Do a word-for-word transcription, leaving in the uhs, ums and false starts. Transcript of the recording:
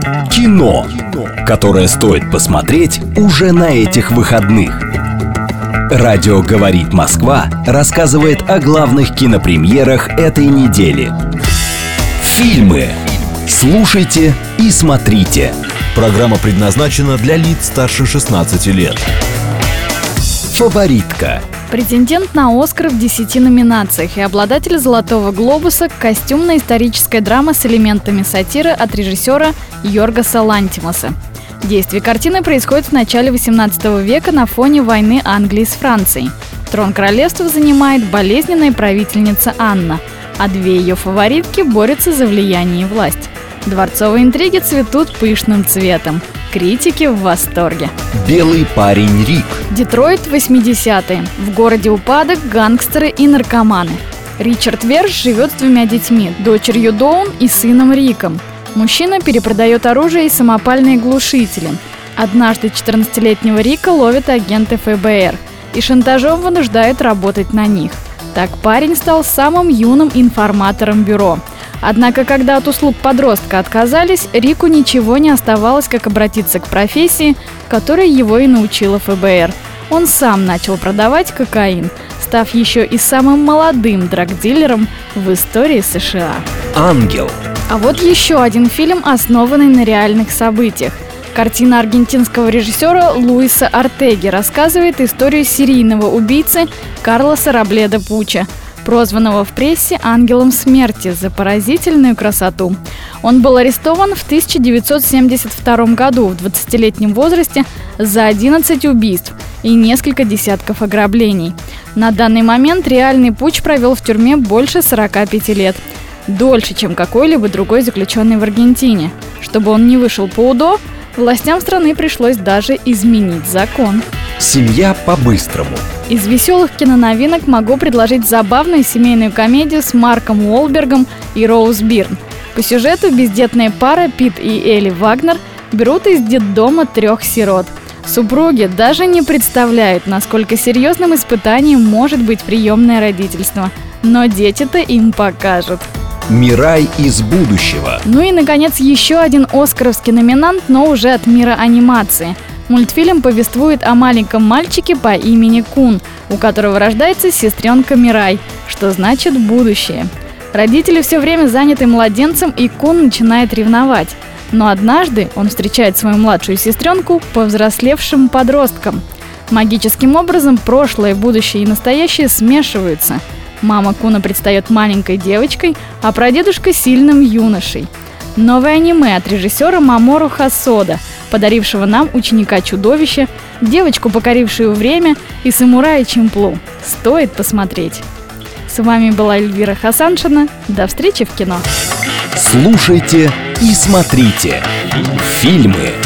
Кино, которое стоит посмотреть уже на этих выходных. Радио «Говорит Москва» рассказывает о главных кинопремьерах этой недели. Фильмы. Слушайте и смотрите. Программа предназначена для лиц старше шестнадцати лет. Фаворитка. Претендент на «Оскар» в десяти номинациях и обладатель «Золотого глобуса» — костюмно-историческая драма с элементами сатиры от режиссера Йоргоса Лантимоса. Действие картины происходит в начале восемнадцатого века на фоне войны Англии с Францией. Трон королевства занимает болезненная правительница Анна, а две ее фаворитки борются за влияние и власть. Дворцовые интриги цветут пышным цветом. Критики в восторге. Белый парень Рик. Детройт, восьмидесятые. В городе упадок, гангстеры и наркоманы. Ричард Верш живет с двумя детьми, дочерью Доун и сыном Риком. Мужчина перепродает оружие и самопальные глушители. Однажды четырнадцатилетнего Рика ловят агенты эф бэ эр и шантажом вынуждают работать на них. Так парень стал самым юным информатором бюро. Однако, когда от услуг подростка отказались, Рику ничего не оставалось, как обратиться к профессии, которой его и научила эф бэ эр. Он сам начал продавать кокаин, став еще и самым молодым драгдилером в истории США. Ангел. А вот еще один фильм, основанный на реальных событиях. Картина аргентинского режиссера Луиса Ортеги рассказывает историю серийного убийцы Карлоса Робледа Пуча, прозванного в прессе «Ангелом смерти» за поразительную красоту. Он был арестован в тысяча девятьсот семьдесят втором году в двадцатилетнем возрасте за одиннадцать убийств и несколько десятков ограблений. На данный момент реальный Пуч провел в тюрьме больше сорока пяти лет. Дольше, чем какой-либо другой заключенный в Аргентине. Чтобы он не вышел по УДО, властям страны пришлось даже изменить закон. Семья по-быстрому. Из веселых киноновинок могу предложить забавную семейную комедию с Марком Уолбергом и Роуз Бирн. По сюжету бездетная пара Пит и Элли Вагнер берут из детдома трех сирот. Супруги даже не представляют, насколько серьезным испытанием может быть приемное родительство. Но дети-то им покажут. Мирай из будущего. Ну и, наконец, еще один оскаровский номинант, но уже от мира анимации. Мультфильм повествует о маленьком мальчике по имени Кун, у которого рождается сестренка Мирай, что значит «будущее». Родители все время заняты младенцем, и Кун начинает ревновать. Но однажды он встречает свою младшую сестренку повзрослевшим подростком. Магическим образом прошлое, будущее и настоящее смешиваются. Мама Куна предстает маленькой девочкой, а прадедушка – сильным юношей. Новое аниме от режиссера Мамору Хосода, подарившего нам Ученика-чудовища, девочку, покорившую время, и самурая Чимплу. Стоит посмотреть. С вами была Эльвира Хасаншина. До встречи в кино. Слушайте и смотрите фильмы.